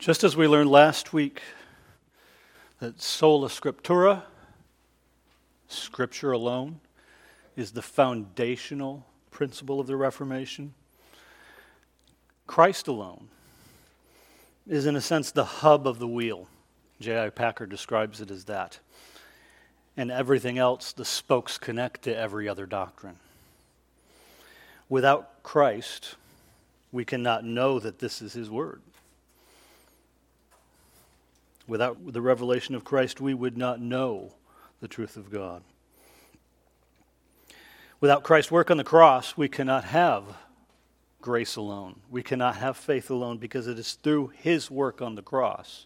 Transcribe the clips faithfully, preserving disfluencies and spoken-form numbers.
Just as we learned last week that sola scriptura, Scripture alone, is the foundational principle of the Reformation, Christ alone is in a sense the hub of the wheel. J I Packer describes it as that. And everything else, the spokes connect to every other doctrine. Without Christ, we cannot know that this is His Word. Without the revelation of Christ, we would not know the truth of God. Without Christ's work on the cross, we cannot have grace alone. We cannot have faith alone, because it is through His work on the cross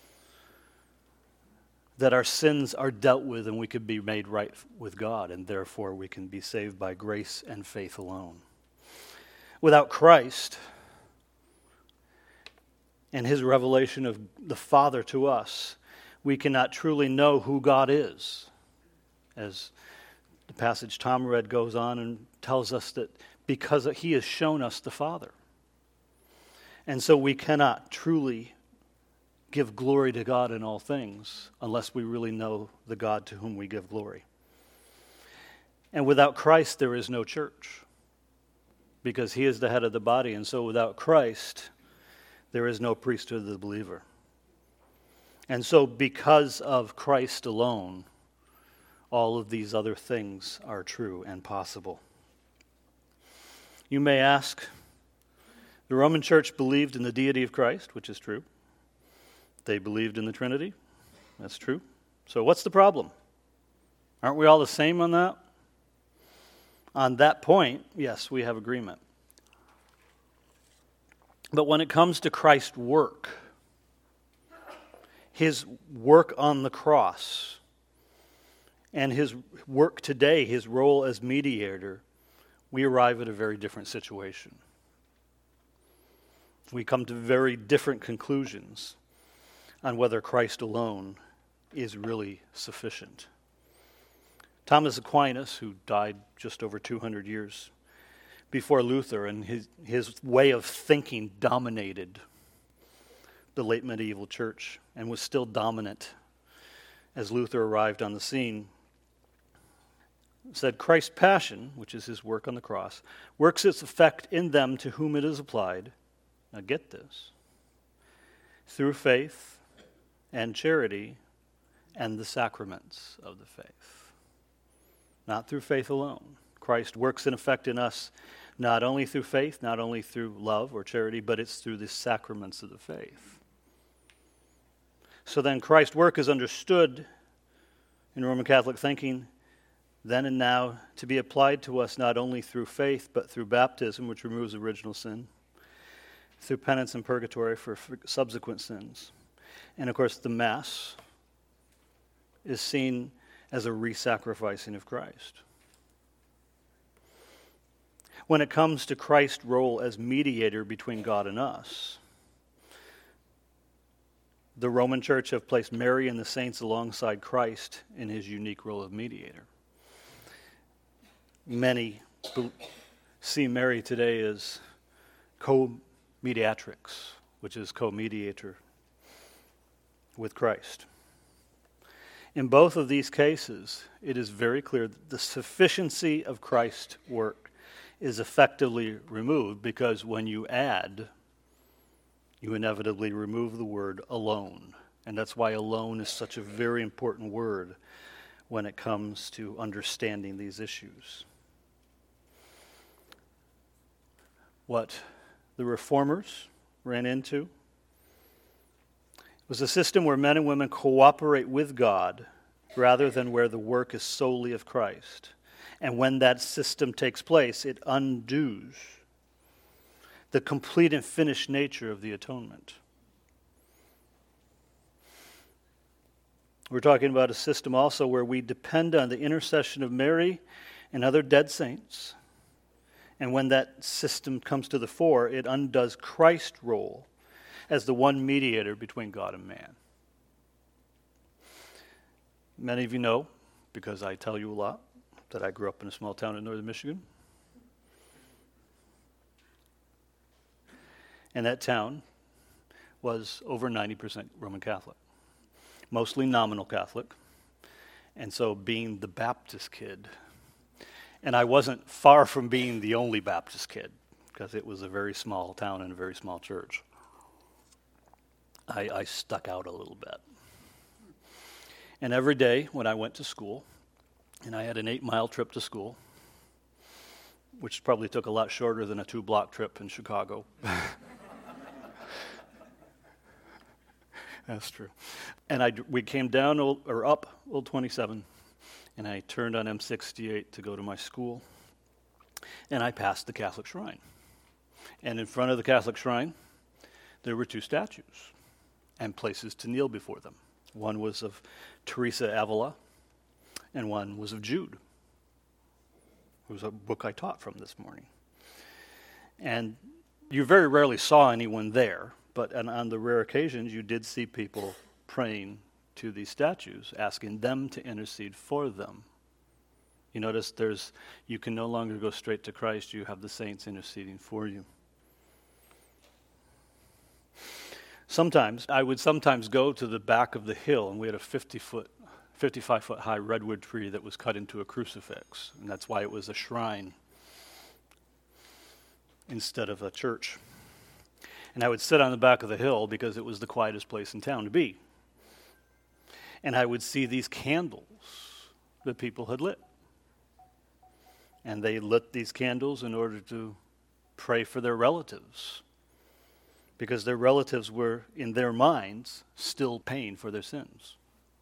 that our sins are dealt with and we can be made right with God, and therefore we can be saved by grace and faith alone. Without Christ and His revelation of the Father to us, we cannot truly know who God is. As the passage Tom read goes on and tells us that because He has shown us the Father. And so we cannot truly give glory to God in all things unless we really know the God to whom we give glory. And without Christ, there is no church, because He is the head of the body. And so without Christ, there is no priesthood of the believer. And so because of Christ alone, all of these other things are true and possible. You may ask, the Roman Church believed in the deity of Christ, which is true. They believed in the Trinity. That's true. So what's the problem? Aren't we all the same on that? On that point, yes, we have agreement. But when it comes to Christ's work, His work on the cross, and His work today, His role as mediator, we arrive at a very different situation. We come to very different conclusions on whether Christ alone is really sufficient. Thomas Aquinas, who died just over two hundred years before Luther, and his, his way of thinking dominated the late medieval church and was still dominant as Luther arrived on the scene, said, Christ's passion, which is His work on the cross, works its effect in them to whom it is applied. Now get this. Through faith and charity and the sacraments of the faith. Not through faith alone. Christ works in effect in us not only through faith, not only through love or charity, but it's through the sacraments of the faith. So then Christ's work is understood in Roman Catholic thinking then and now to be applied to us not only through faith, but through baptism, which removes original sin, through penance and purgatory for subsequent sins. And of course, the Mass is seen as a re-sacrificing of Christ. When it comes to Christ's role as mediator between God and us, the Roman Church have placed Mary and the saints alongside Christ in His unique role of mediator. Many see Mary today as co-mediatrix, which is co-mediator with Christ. In both of these cases, it is very clear that the sufficiency of Christ's work is effectively removed, because when you add, you inevitably remove the word alone. And that's why alone is such a very important word when it comes to understanding these issues. What the Reformers ran into was a system where men and women cooperate with God rather than where the work is solely of Christ. And when that system takes place, it undoes the complete and finished nature of the atonement. We're talking about a system also where we depend on the intercession of Mary and other dead saints. And when that system comes to the fore, it undoes Christ's role as the one mediator between God and man. Many of you know, because I tell you a lot, that I grew up in a small town in northern Michigan. And that town was over ninety percent Roman Catholic, mostly nominal Catholic. And so being the Baptist kid, and I wasn't far from being the only Baptist kid, because it was a very small town and a very small church. I, I stuck out a little bit. And every day when I went to school, and I had an eight-mile trip to school, which probably took a lot shorter than a two-block trip in Chicago. That's true. And I, we came down old, or up Old twenty-seven, and I turned on M sixty-eight to go to my school, and I passed the Catholic shrine. And in front of the Catholic shrine, there were two statues and places to kneel before them. One was of Teresa Avila, and one was of Jude, who was a book I taught from this morning. And you very rarely saw anyone there, but on, on the rare occasions, you did see people praying to these statues, asking them to intercede for them. You notice there's, you can no longer go straight to Christ, you have the saints interceding for you. Sometimes, I would sometimes go to the back of the hill, and we had a fifty-foot, fifty-five-foot high redwood tree that was cut into a crucifix, and that's why it was a shrine instead of a church. And I would sit on the back of the hill because it was the quietest place in town to be. And I would see these candles that people had lit. And they lit these candles in order to pray for their relatives, because their relatives were, in their minds, still paying for their sins.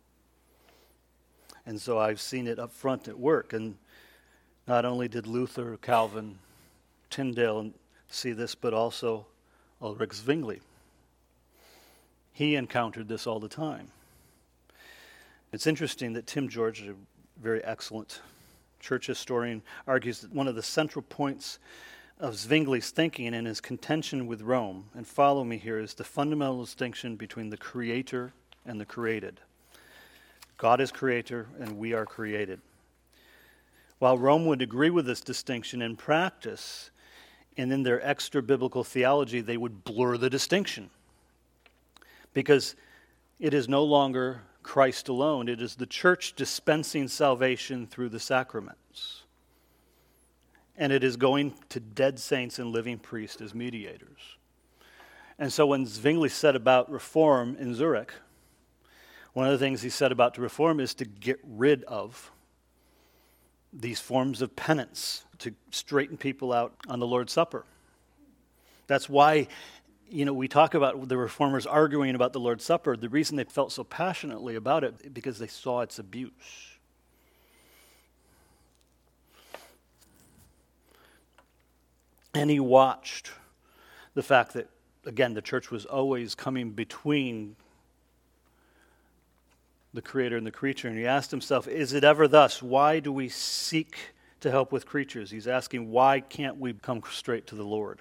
And so I've seen it up front at work. And not only did Luther, Calvin, Tyndale see this, but also Ulrich Zwingli. He encountered this all the time. It's interesting that Tim George, a very excellent church historian, argues that one of the central points of Zwingli's thinking and his contention with Rome, and follow me here, is the fundamental distinction between the creator and the created. God is creator and we are created. While Rome would agree with this distinction in practice, and in their extra-biblical theology, they would blur the distinction. Because it is no longer Christ alone. It is the church dispensing salvation through the sacraments. And it is going to dead saints and living priests as mediators. And so when Zwingli said about reform in Zurich, one of the things he said about the reform is to get rid of these forms of penance, to straighten people out on the Lord's Supper. That's why, you know, we talk about the reformers arguing about the Lord's Supper. The reason they felt so passionately about it, because they saw its abuse. And he watched the fact that, again, the church was always coming between the creator and the creature. And he asked himself, is it ever thus? Why do we seek to help with creatures? He's asking, why can't we come straight to the Lord?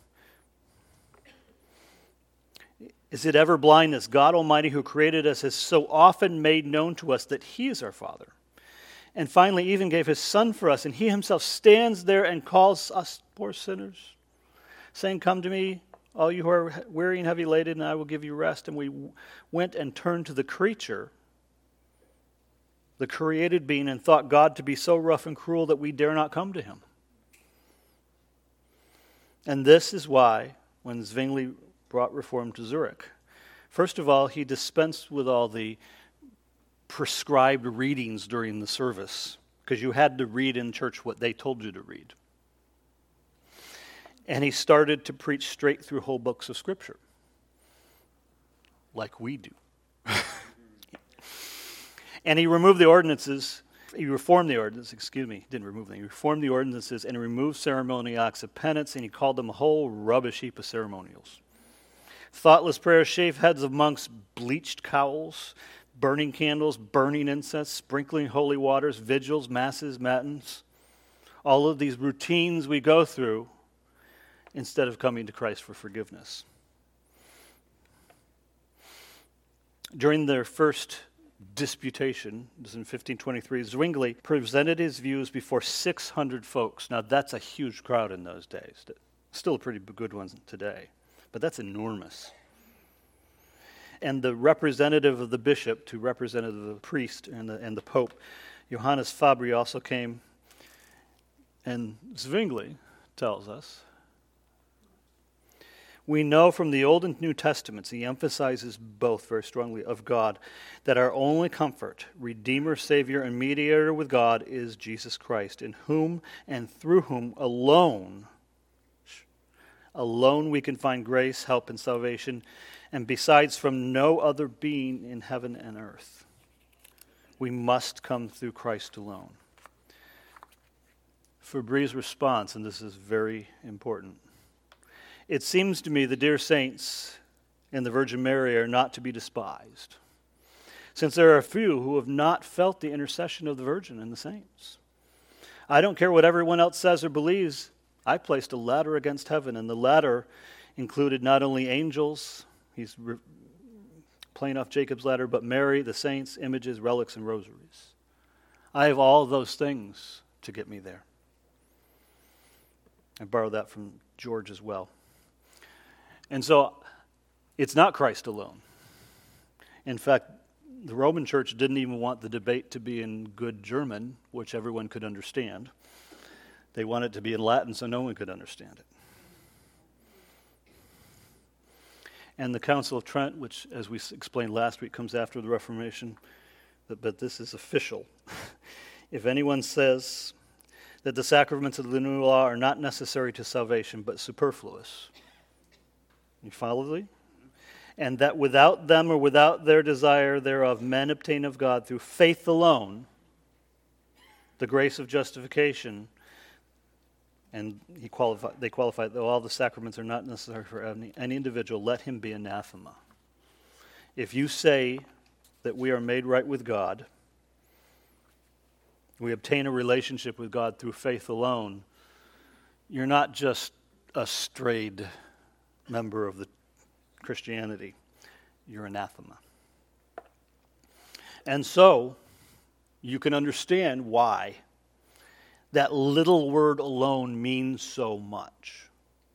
Is it ever blindness? God Almighty, who created us, has so often made known to us that He is our Father. And finally, even gave His Son for us, and He Himself stands there and calls us poor sinners, saying, come to me, all you who are weary and heavy laden, and I will give you rest. And we went and turned to the creature, the created being, and thought God to be so rough and cruel that we dare not come to Him. And this is why, when Zwingli brought reform to Zurich, first of all, he dispensed with all the prescribed readings during the service, because you had to read in church what they told you to read. And he started to preach straight through whole books of Scripture, like we do. And he removed the ordinances, he reformed the ordinances, excuse me, he didn't remove them, he reformed the ordinances and removed ceremonial acts of penance, and he called them a whole rubbish heap of ceremonials. Thoughtless prayers, shaved heads of monks, bleached cowls, burning candles, burning incense, sprinkling holy waters, vigils, masses, matins. All of these routines we go through instead of coming to Christ for forgiveness. During their first disputation, this is in fifteen twenty-three, Zwingli presented his views before six hundred folks. Now that's a huge crowd in those days. Still a pretty good one today, but that's enormous. and the representative of the bishop to representative of the priest and the, and the pope, Johannes Fabri, also came, and Zwingli tells us, we know from the Old and New Testaments, he emphasizes both very strongly, of God, that our only comfort, Redeemer, Savior, and Mediator with God is Jesus Christ, in whom and through whom alone, alone we can find grace, help, and salvation, and besides from no other being in heaven and earth. We must come through Christ alone. Fabri's response, and this is very important. It seems to me the dear saints and the Virgin Mary are not to be despised, since there are a few who have not felt the intercession of the Virgin and the saints. I don't care what everyone else says or believes. I placed a ladder against heaven, and the ladder included not only angels, he's re- playing off Jacob's ladder, but Mary, the saints, images, relics, and rosaries. I have all those things to get me there. I borrowed that from George as well. And so, it's not Christ alone. In fact, the Roman Church didn't even want the debate to be in good German, which everyone could understand. They wanted it to be in Latin so no one could understand it. And the Council of Trent, which, as we explained last week, comes after the Reformation, but, but this is official. If anyone says that the sacraments of the new law are not necessary to salvation, but superfluous, you follow me? And that without them or without their desire thereof, men obtain of God through faith alone the grace of justification. And he qualify, they qualify, though all the sacraments are not necessary for any, any individual, let him be anathema. If you say that we are made right with God, we obtain a relationship with God through faith alone, you're not just a strayed member of the Christianity, you're anathema. And so, you can understand why that little word alone means so much.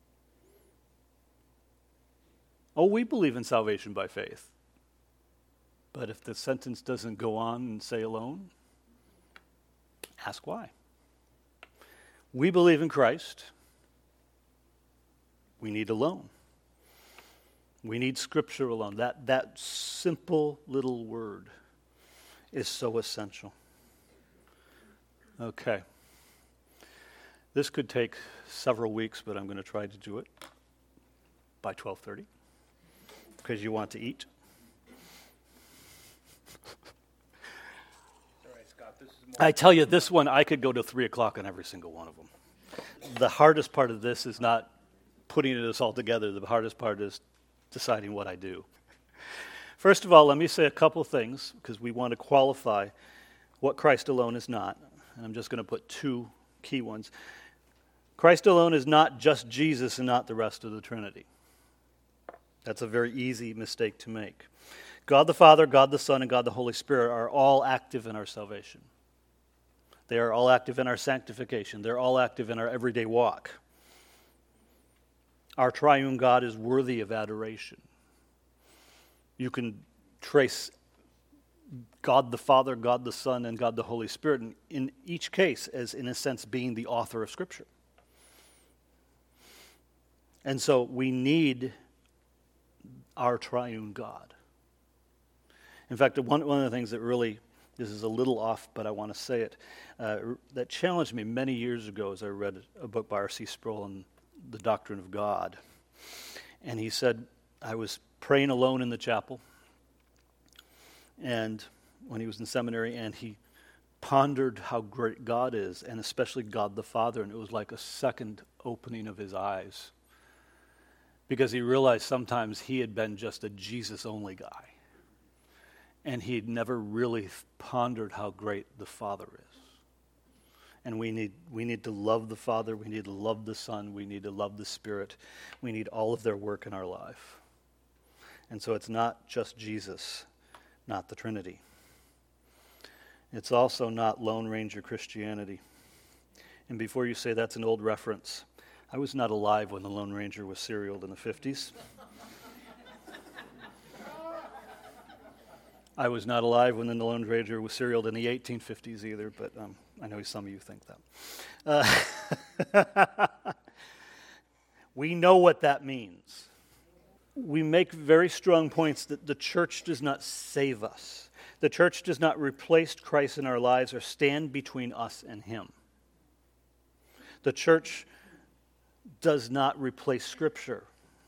Oh, we believe in salvation by faith. But if the sentence doesn't go on and say alone, ask why. We believe in Christ. We need alone. We need Scripture alone. That, that simple little word is so essential. Okay. This could take several weeks, but I'm going to try to do it by twelve thirty because you want to eat. All right, Scott, this is more I tell you, this one, I could go to three o'clock on every single one of them. The hardest part of this is not putting this all together. The hardest part is deciding what I do. First of all, let me say a couple things because we want to qualify what Christ alone is not. And I'm just going to put two key ones. Christ alone is not just Jesus and not the rest of the Trinity. That's a very easy mistake to make. God the Father, God the Son, and God the Holy Spirit are all active in our salvation. They are all active in our sanctification. They're all active in our everyday walk. Our triune God is worthy of adoration. You can trace God the Father, God the Son, and God the Holy Spirit in, in each case as, in a sense, being the author of Scripture. And so we need our triune God. In fact, one, one of the things that really, this is a little off, but I want to say it, uh, that challenged me many years ago as I read a book by R C Sproul on the doctrine of God. And he said, I was praying alone in the chapel, and when he was in seminary, and he pondered how great God is, and especially God the Father, and it was like a second opening of his eyes, because he realized sometimes he had been just a Jesus-only guy, and he'd never really pondered how great the Father is. And we need we need to love the Father, we need to love the Son, we need to love the Spirit, we need all of their work in our life. And so it's not just Jesus, not the Trinity. It's also not Lone Ranger Christianity. And before you say that's an old reference, I was not alive when the Lone Ranger was serialed in the fifties. I was not alive when the Lone Ranger was serialed in the eighteen fifties either, but um, I know some of you think that. Uh, we know what that means. We make very strong points that the church does not save us. The church does not replace Christ in our lives or stand between us and Him. The church does not replace Scripture.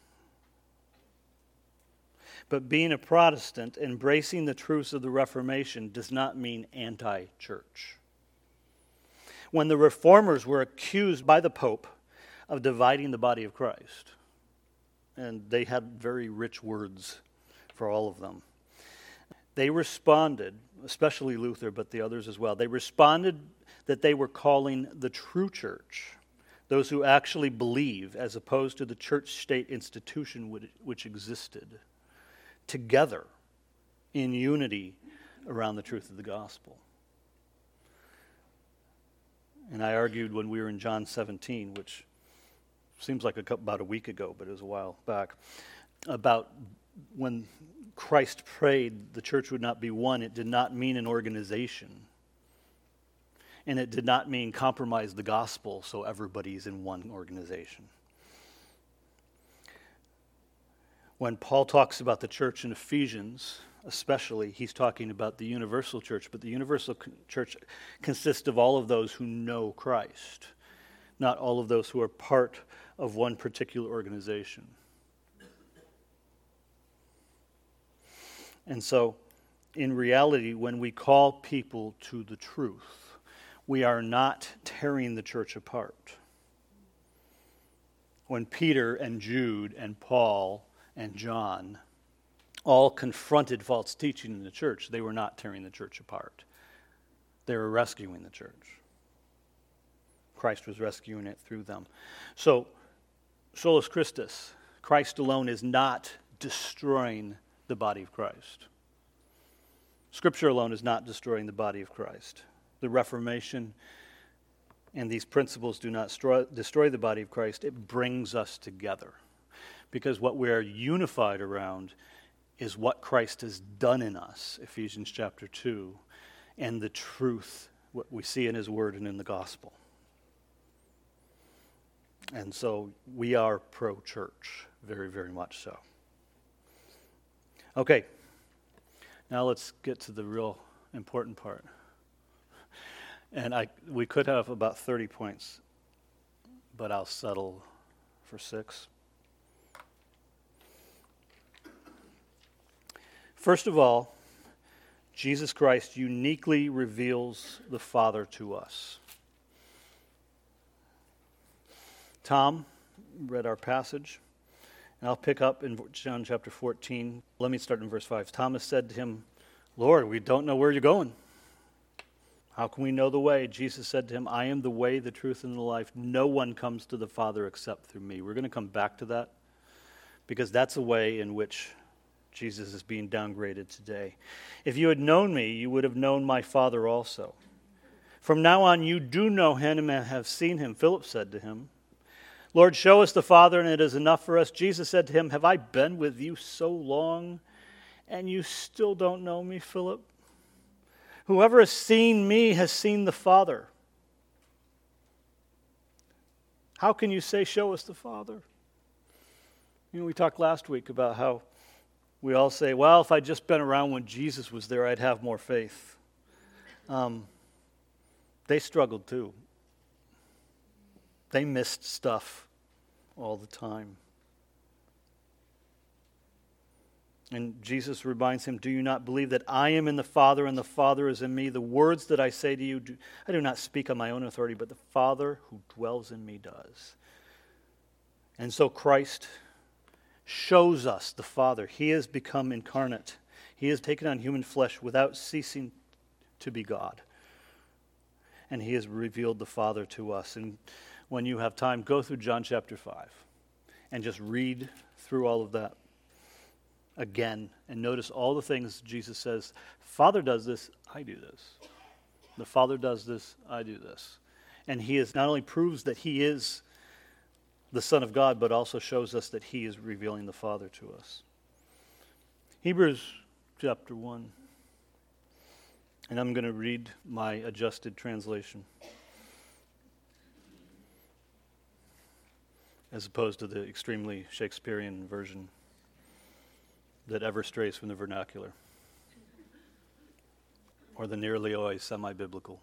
But being a Protestant, embracing the truths of the Reformation does not mean anti-church. When the Reformers were accused by the Pope of dividing the body of Christ, and they had very rich words for all of them, they responded, especially Luther, but the others as well, they responded that they were calling the true church those who actually believe, as opposed to the church-state institution which existed, together in unity around the truth of the gospel. And I argued when we were in John seventeen, which seems like a couple, about a week ago, but it was a while back, about when Christ prayed the church would not be one, it did not mean an organization. And it did not mean compromise the gospel so everybody's in one organization. When Paul talks about the church in Ephesians, especially, he's talking about the universal church, but the universal church consists of all of those who know Christ, not all of those who are part of one particular organization. And so, in reality, when we call people to the truth, we are not tearing the church apart. When Peter and Jude and Paul and John all confronted false teaching in the church, they were not tearing the church apart. They were rescuing the church. Christ was rescuing it through them. So, solus Christus, Christ alone, is not destroying the body of Christ. Scripture alone is not destroying the body of Christ. The Reformation and these principles do not destroy, destroy the body of Christ. It brings us together. Because what we are unified around is what Christ has done in us, Ephesians chapter two, and the truth, what we see in His Word and in the gospel. And so we are pro-church, very, very much so. Okay, now let's get to the real important part. And I we could have about thirty points, but I'll settle for six. First of all, Jesus Christ uniquely reveals the Father to us. Tom read our passage, and I'll pick up in John chapter fourteen. Let me start in verse five. Thomas said to him, "Lord, we don't know where you're going. How can we know the way?" Jesus said to him, "I am the way, the truth, and the life. No one comes to the Father except through me." We're going to come back to that, because that's a way in which Jesus is being downgraded today. "If you had known me, you would have known my Father also. From now on, you do know him and have seen him." Philip said to him, "Lord, show us the Father, and it is enough for us." Jesus said to him, "Have I been with you so long, and you still don't know me, Philip? Whoever has seen me has seen the Father. How can you say, 'Show us the Father'?" You know, we talked last week about how we all say, "Well, if I'd just been around when Jesus was there, I'd have more faith." Um, they struggled too. They missed stuff all the time. And Jesus reminds him, "Do you not believe that I am in the Father and the Father is in me? The words that I say to you, do, I do not speak on my own authority, but the Father who dwells in me does." And so Christ shows us the Father. He has become incarnate. He has taken on human flesh without ceasing to be God. And He has revealed the Father to us. And when you have time, go through John chapter five and just read through all of that again, and notice all the things Jesus says. Father does this, I do this. The Father does this, I do this. And He is not only proves that He is the Son of God, but also shows us that He is revealing the Father to us. Hebrews chapter one. And I'm going to read my adjusted translation, as opposed to the extremely Shakespearean version that ever strays from the vernacular, or the nearly always semi-biblical,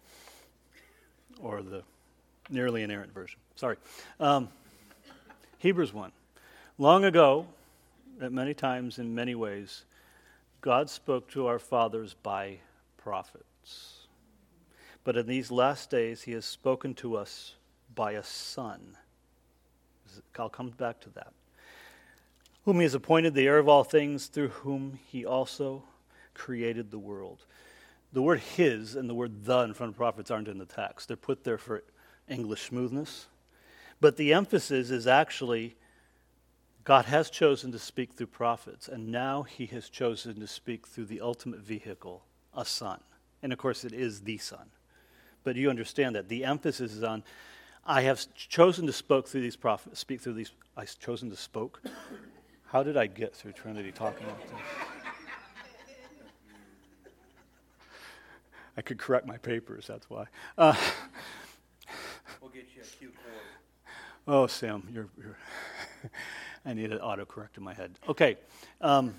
or the nearly inerrant version. Sorry. Um, Hebrews one. Long ago, at many times in many ways, God spoke to our fathers by prophets. But in these last days, he has spoken to us by a Son. I'll come back to that. Whom he has appointed the heir of all things, through whom he also created the world. The word his and the word the in front of prophets aren't in the text. They're put there for English smoothness. But the emphasis is actually God has chosen to speak through prophets, and now he has chosen to speak through the ultimate vehicle, a son. And of course it is the Son. But you understand that. The emphasis is on, I have chosen to spoke through these prophets, speak through these, I've chosen to spoke. How did I get through Trinity talking like this? I could correct my papers, that's why. Uh, we'll get you a cue cord. Oh, Sam, you're, you're I need an autocorrect in my head. Okay. Um,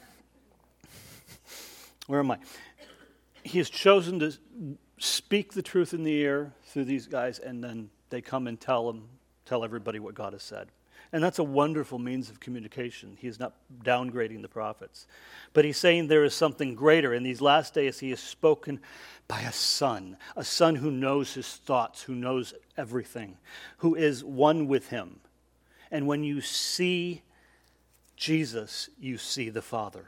where am I? He has chosen to speak the truth in the ear through these guys, and then they come and tell them, tell everybody what God has said. And that's a wonderful means of communication. He is not downgrading the prophets. But he's saying there is something greater. In these last days, he has spoken by a son, a son who knows his thoughts, who knows everything, who is one with him. And when you see Jesus, you see the Father.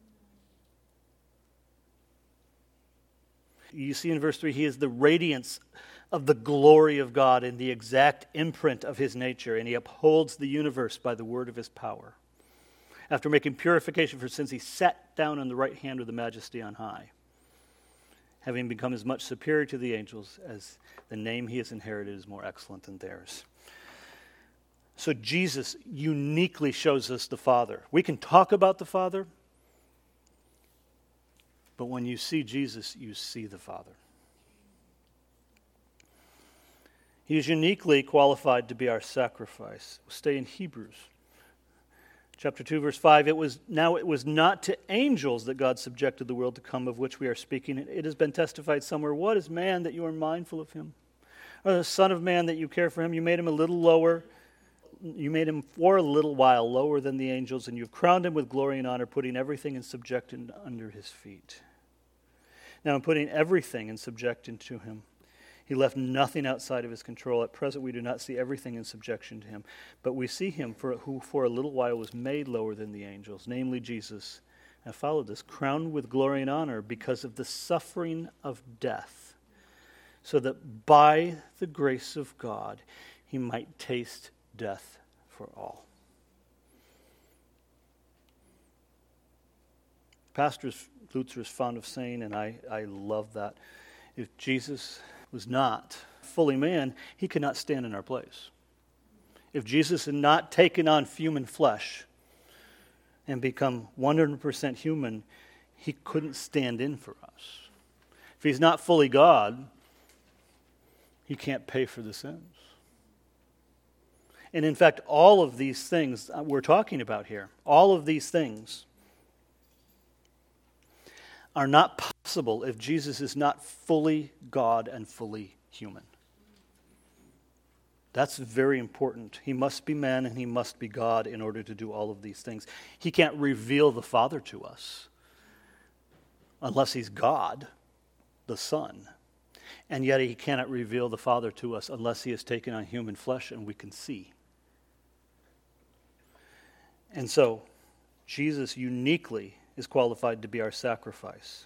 You see in verse three, he is the radiance of the glory of God and the exact imprint of his nature, and he upholds the universe by the word of his power. After making purification for sins, he sat down on the right hand of the Majesty on high, having become as much superior to the angels as the name he has inherited is more excellent than theirs. So Jesus uniquely shows us the Father. We can talk about the Father, but when you see Jesus, you see the Father. He is uniquely qualified to be our sacrifice. We'll stay in Hebrews. Chapter two, verse five, it was now it was not to angels that God subjected the world to come, of which we are speaking. It has been testified somewhere, what is man that you are mindful of him? Or the Son of Man that you care for him? You made him a little lower. You made him for a little while lower than the angels, and you've crowned him with glory and honor, putting everything in subjection under his feet. Now in putting everything in subjection to him, he left nothing outside of his control. At present we do not see everything in subjection to him, but we see him for, who for a little while was made lower than the angels, namely Jesus. And followed this, crowned with glory and honor because of the suffering of death, so that by the grace of God he might taste death for all. Pastor Lutzer is fond of saying, and I, I love that, if Jesus was not fully man, he could not stand in our place. If Jesus had not taken on human flesh and become one hundred percent human, he couldn't stand in for us. If he's not fully God, he can't pay for the sins. And in fact, all of these things we're talking about here, all of these things are not possible if Jesus is not fully God and fully human. That's very important. He must be man and he must be God in order to do all of these things. He can't reveal the Father to us unless he's God, the Son. And yet he cannot reveal the Father to us unless he has taken on human flesh and we can see. And so, Jesus uniquely is qualified to be our sacrifice.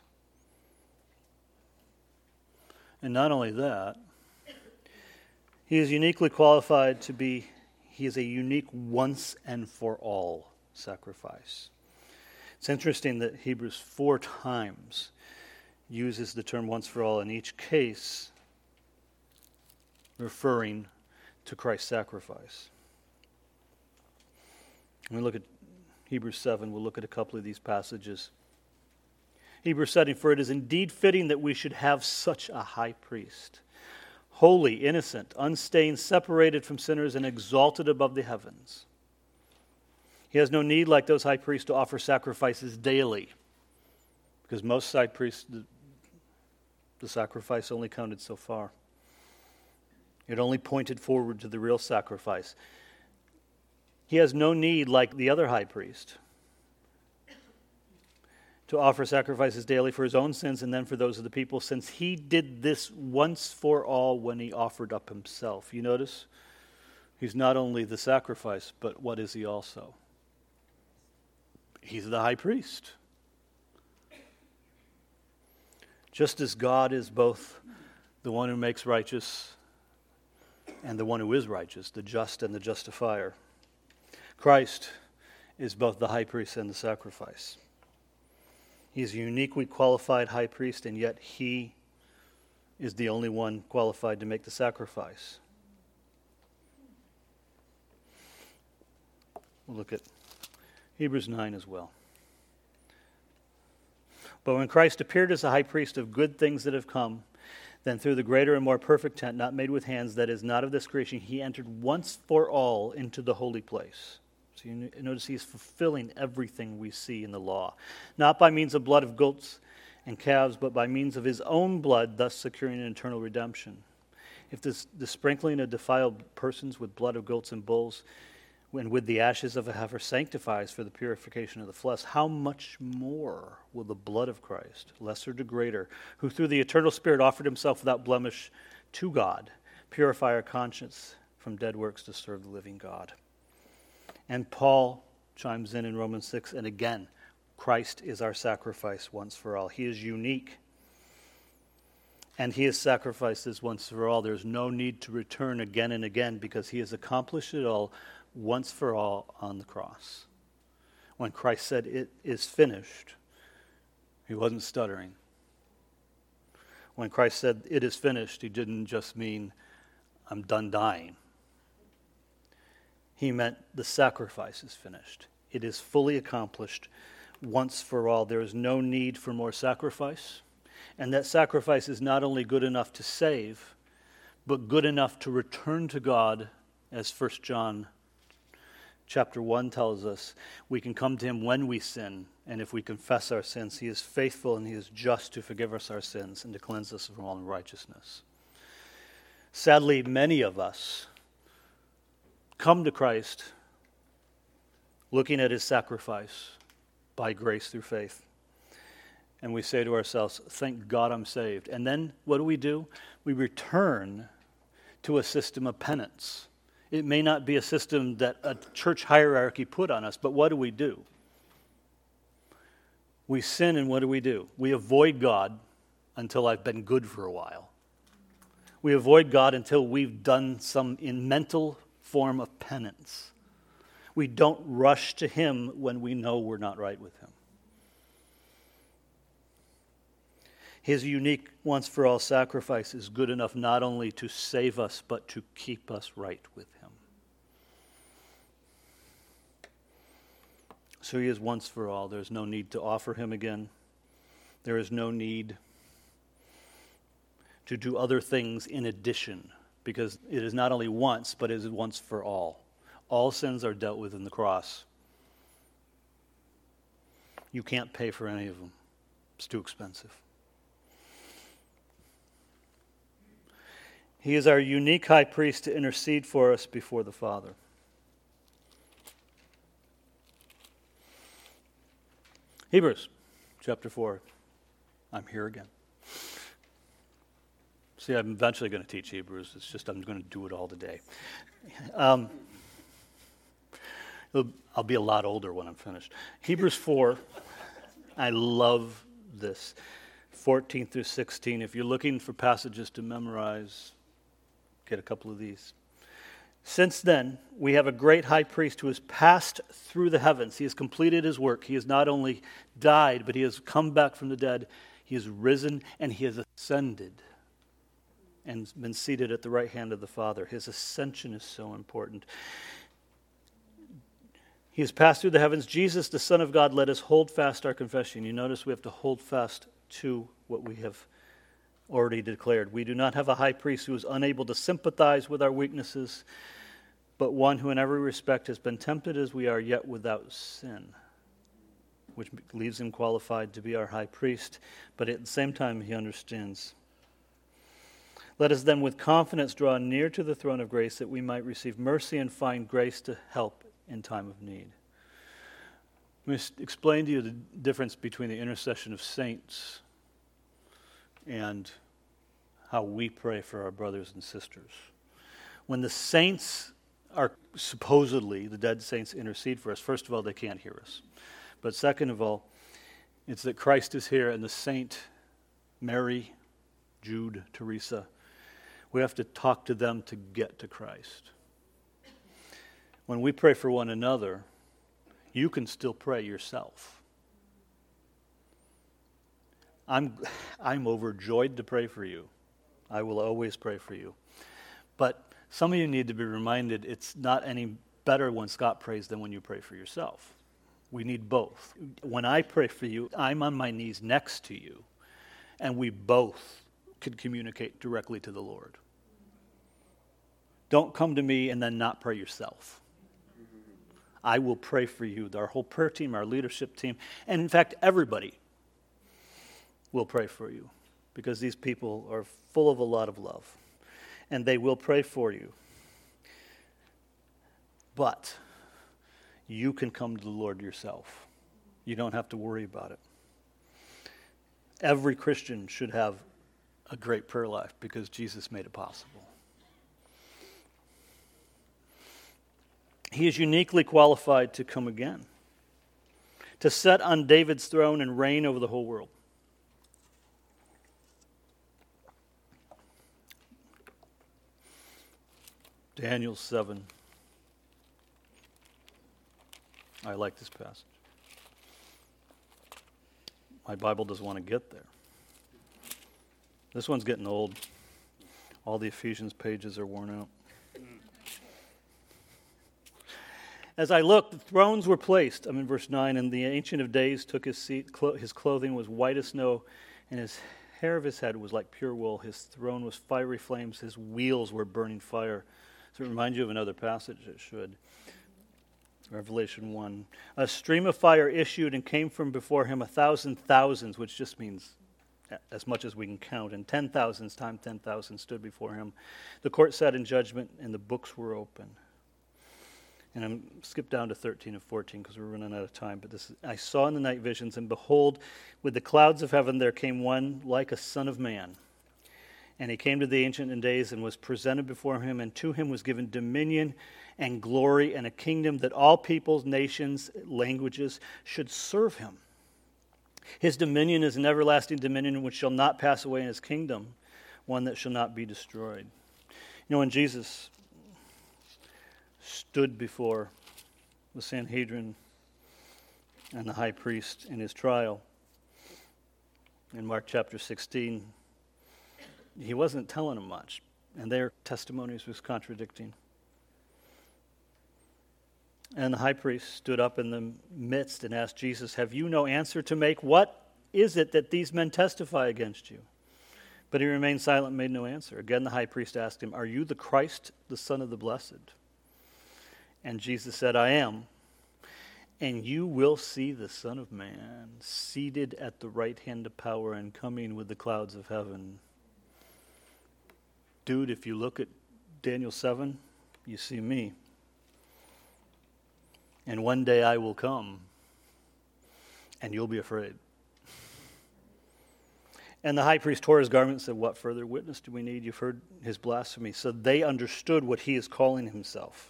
And not only that, he is uniquely qualified to be, he is a unique once and for all sacrifice. It's interesting that Hebrews four times uses the term once for all, in each case referring to Christ's sacrifice. When we look at Hebrews seven, we'll look at a couple of these passages. Hebrews said, "For it is indeed fitting that we should have such a high priest, holy, innocent, unstained, separated from sinners, and exalted above the heavens. He has no need, like those high priests, to offer sacrifices daily." Because most high priests, the, the sacrifice only counted so far. It only pointed forward to the real sacrifice. He has no need, like the other high priest, to offer sacrifices daily for his own sins and then for those of the people, since he did this once for all when he offered up himself. You notice? He's not only the sacrifice, but what is he also? He's the high priest. Just as God is both the one who makes righteous and the one who is righteous, the just and the justifier, Christ is both the high priest and the sacrifice. He is a uniquely qualified high priest, and yet he is the only one qualified to make the sacrifice. We'll look at Hebrews nine as well. "But when Christ appeared as a high priest of good things that have come, then through the greater and more perfect tent, not made with hands, that is not of this creation, he entered once for all into the holy place." So you notice he's fulfilling everything we see in the law. "Not by means of blood of goats and calves, but by means of his own blood, thus securing an eternal redemption. If this, the sprinkling of defiled persons with blood of goats and bulls, and with the ashes of a heifer sanctifies for the purification of the flesh, how much more will the blood of Christ, lesser to greater, who through the eternal Spirit offered himself without blemish to God, purify our conscience from dead works to serve the living God?" And Paul chimes in in Romans six, and again, Christ is our sacrifice once for all. He is unique, and he is sacrificed as once for all. There's no need to return again and again, because he has accomplished it all once for all on the cross. When Christ said, "It is finished," he wasn't stuttering. When Christ said, "It is finished," he didn't just mean, "I'm done dying." He meant the sacrifice is finished. It is fully accomplished once for all. There is no need for more sacrifice. And that sacrifice is not only good enough to save, but good enough to return to God, as First John chapter one tells us. We can come to him when we sin, and if we confess our sins, he is faithful and he is just to forgive us our sins and to cleanse us from all unrighteousness. Sadly, many of us come to Christ looking at his sacrifice by grace through faith. And we say to ourselves, "Thank God I'm saved." And then what do we do? We return to a system of penance. It may not be a system that a church hierarchy put on us, but what do we do? We sin, and what do we do? We avoid God until I've been good for a while. We avoid God until we've done some in mental form of penance. We don't rush to him when we know we're not right with him. His unique once-for-all sacrifice is good enough not only to save us, but to keep us right with him. So he is once for all. There's no need to offer him again. There is no need to do other things in addition, because it is not only once, but it is once for all. All sins are dealt with in the cross. You can't pay for any of them. It's too expensive. He is our unique high priest to intercede for us before the Father. Hebrews chapter four. I'm here again. See, I'm eventually going to teach Hebrews. It's just I'm going to do it all today. Um, I'll be a lot older when I'm finished. Hebrews four. I love this. fourteen through sixteen. If you're looking for passages to memorize, get a couple of these. Since then, we have a great high priest who has passed through the heavens. He has completed his work. He has not only died, but he has come back from the dead. He has risen and he has ascended and been seated at the right hand of the Father. His ascension is so important. He has passed through the heavens. Jesus, the Son of God, let us hold fast our confession. You notice we have to hold fast to what we have already declared. We do not have a high priest who is unable to sympathize with our weaknesses, but one who in every respect has been tempted as we are, yet without sin, which leaves him qualified to be our high priest, but at the same time he understands. Let us then with confidence draw near to the throne of grace that we might receive mercy and find grace to help in time of need. Let me explain to you the difference between the intercession of saints and how we pray for our brothers and sisters. When the saints are supposedly, the dead saints intercede for us, first of all, they can't hear us. But second of all, it's that Christ is here and the saint, Mary, Jude, Teresa, we have to talk to them to get to Christ. When we pray for one another, you can still pray yourself. I'm, I'm overjoyed to pray for you. I will always pray for you. But some of you need to be reminded it's not any better when Scott prays than when you pray for yourself. We need both. When I pray for you, I'm on my knees next to you, and we both can communicate directly to the Lord. Don't come to me and then not pray yourself. I will pray for you. Our whole prayer team, our leadership team, and in fact, everybody will pray for you because these people are full of a lot of love, and they will pray for you. But you can come to the Lord yourself. You don't have to worry about it. Every Christian should have a great prayer life because Jesus made it possible. He is uniquely qualified to come again, to sit on David's throne and reign over the whole world. Daniel seven. I like this passage. My Bible doesn't want to get there. This one's getting old. All the Ephesians pages are worn out. As I looked, the thrones were placed. I'm in verse nine. And the Ancient of Days took his seat. His clothing was white as snow, and his hair of his head was like pure wool. His throne was fiery flames. His wheels were burning fire. So it reminds you of another passage, it should. Revelation one. A stream of fire issued and came from before him, a thousand thousands, which just means as much as we can count, and ten thousands times ten thousand stood before him. The court sat in judgment, and the books were open. And I'm skip down to thirteen and fourteen because we're running out of time. But this is, I saw in the night visions, and behold, with the clouds of heaven there came one like a son of man. And he came to the Ancient of Days and was presented before him, and to him was given dominion and glory and a kingdom that all peoples, nations, languages should serve him. His dominion is an everlasting dominion which shall not pass away, in his kingdom one that shall not be destroyed. You know, when Jesus stood before the Sanhedrin and the high priest in his trial in Mark chapter sixteen, he wasn't telling them much, and their testimonies was contradicting. And the high priest stood up in the midst and asked Jesus, "Have you no answer to make? What is it that these men testify against you?" But he remained silent and made no answer. Again the high priest asked him, "Are you the Christ, the Son of the Blessed?" And Jesus said, "I am. And you will see the Son of Man seated at the right hand of power and coming with the clouds of heaven." Dude, if you look at Daniel seven, you see me. And one day I will come, and you'll be afraid. And the high priest tore his garment and said, "What further witness do we need? You've heard his blasphemy." So they understood what he is calling himself.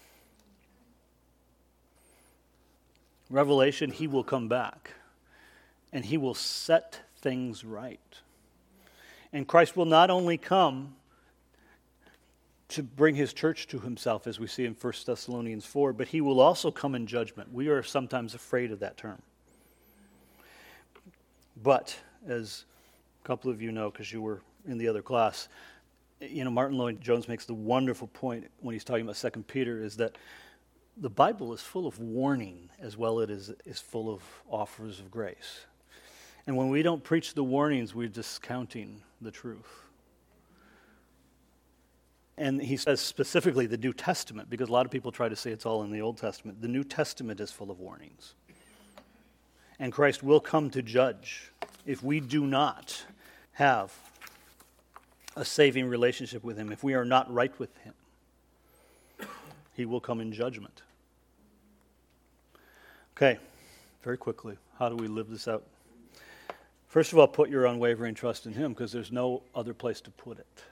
Revelation, he will come back, and he will set things right. And Christ will not only come to bring his church to himself, as we see in First Thessalonians four, but he will also come in judgment. We are sometimes afraid of that term. But, as a couple of you know, because you were in the other class, you know, Martin Lloyd-Jones makes the wonderful point when he's talking about Second Peter, is that the Bible is full of warning as well as it is, is full of offers of grace. And when we don't preach the warnings, we're discounting the truth. And he says specifically the New Testament, because a lot of people try to say it's all in the Old Testament. The New Testament is full of warnings. And Christ will come to judge if we do not have a saving relationship with him, if we are not right with him. He will come in judgment. Okay, very quickly, how do we live this out? First of all, put your unwavering trust in him, because there's no other place to put it.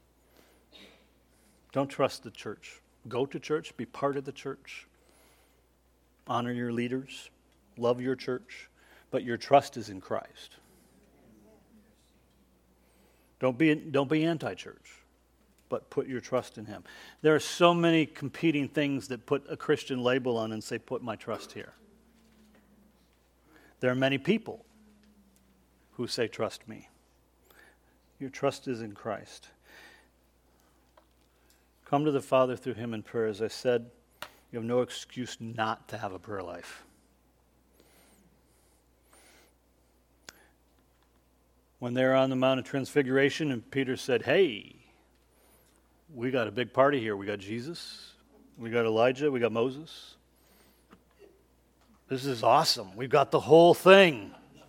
Don't trust the church. Go to church, be part of the church. Honor your leaders, love your church, but your trust is in Christ. Don't be, don't be anti-church, but put your trust in him. There are so many competing things that put a Christian label on and say, put my trust here. There are many people who say, trust me. Your trust is in Christ. Come to the Father through him in prayer. As I said, you have no excuse not to have a prayer life. When they were on the Mount of Transfiguration and Peter said, hey, we got a big party here. We got Jesus, we got Elijah, we got Moses. This is awesome. We've got the whole thing.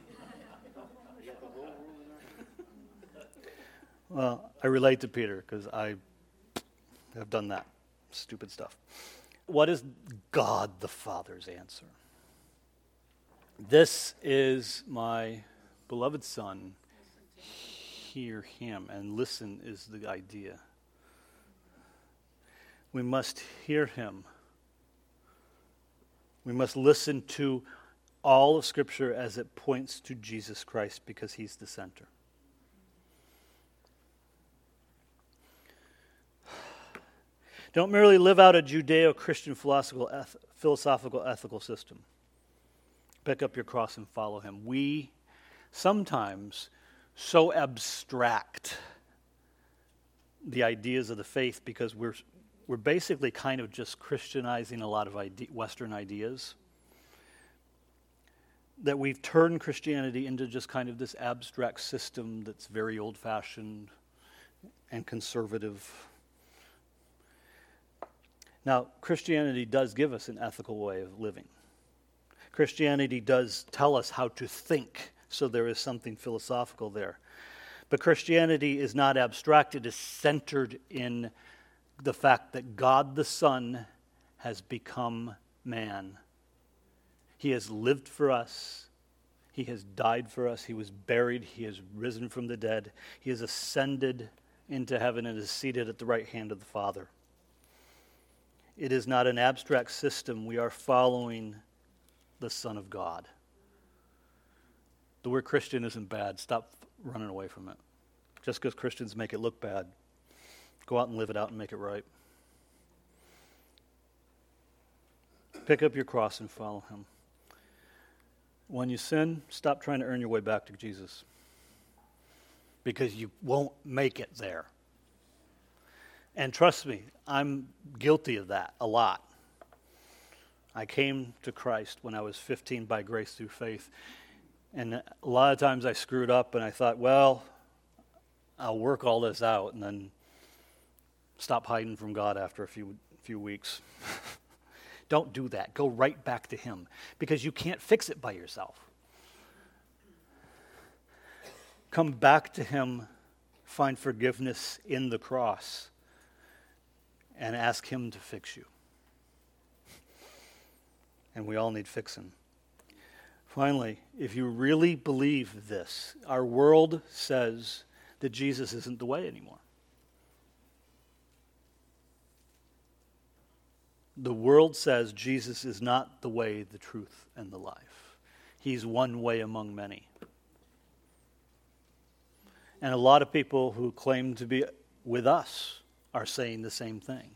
Well, I relate to Peter because I have done that stupid stuff. What is God the Father's answer? This is my beloved Son. Hear him, and listen is the idea. We must hear him. We must listen to all of Scripture as it points to Jesus Christ, because he's the center. Don't merely live out a Judeo-Christian philosophical, eth- philosophical ethical system. Pick up your cross and follow him. We sometimes so abstract the ideas of the faith because we're we're basically kind of just Christianizing a lot of ide- Western ideas, that we've turned Christianity into just kind of this abstract system that's very old-fashioned and conservative. Now, Christianity does give us an ethical way of living. Christianity does tell us how to think, so there is something philosophical there. But Christianity is not abstract. It is centered in the fact that God the Son has become man. He has lived for us. He has died for us. He was buried. He has risen from the dead. He has ascended into heaven and is seated at the right hand of the Father. It is not an abstract system. We are following the Son of God. The word Christian isn't bad. Stop running away from it. Just because Christians make it look bad, go out and live it out and make it right. Pick up your cross and follow him. When you sin, stop trying to earn your way back to Jesus, because you won't make it there. And trust me, I'm guilty of that a lot. I came to Christ when I was fifteen by grace through faith. And a lot of times I screwed up and I thought, well, I'll work all this out and then stop hiding from God after a few few weeks. Don't do that. Go right back to him, because you can't fix it by yourself. Come back to him, find forgiveness in the cross, and ask him to fix you. And we all need fixing. Finally, if you really believe this, our world says that Jesus isn't the way anymore. The world says Jesus is not the way, the truth, and the life. He's one way among many. And a lot of people who claim to be with us are saying the same thing.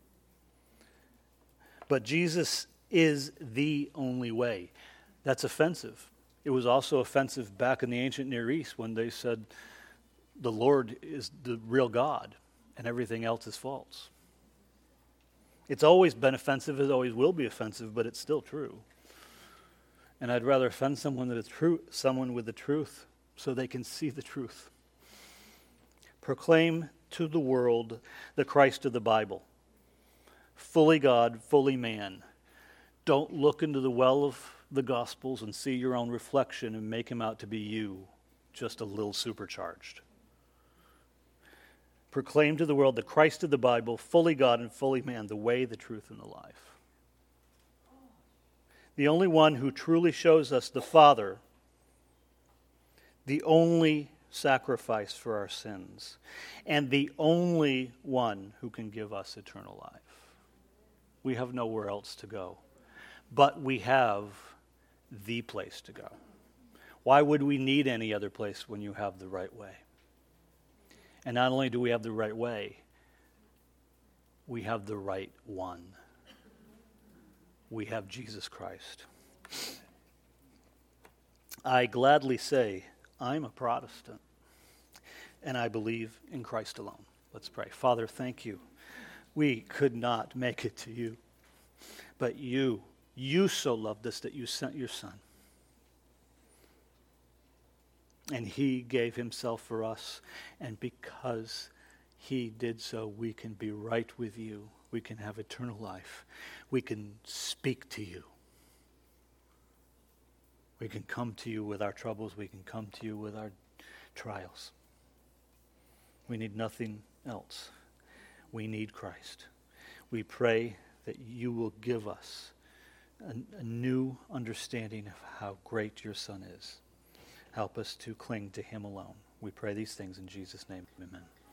But Jesus is the only way. That's offensive. It was also offensive back in the ancient Near East when they said the Lord is the real God and everything else is false. It's always been offensive, it always will be offensive, but it's still true. And I'd rather offend someone that is true, someone with the truth, so they can see the truth. Proclaim to the world the Christ of the Bible. Fully God, fully man. Don't look into the well of the Gospels and see your own reflection and make him out to be you, just a little supercharged. Proclaim to the world the Christ of the Bible, fully God and fully man, the way, the truth, and the life. The only one who truly shows us the Father, the only sacrifice for our sins, and the only one who can give us eternal life. We have nowhere else to go, but we have the place to go. Why would we need any other place when you have the right way? And not only do we have the right way, we have the right one. We have Jesus Christ. I gladly say, I'm a Protestant, and I believe in Christ alone. Let's pray. Father, thank you. We could not make it to you, but you, you so loved us that you sent your Son. And he gave himself for us, and because he did so, we can be right with you. We can have eternal life. We can speak to you. We can come to you with our troubles. We can come to you with our trials. We need nothing else. We need Christ. We pray that you will give us a, a new understanding of how great your Son is. Help us to cling to him alone. We pray these things in Jesus' name. Amen.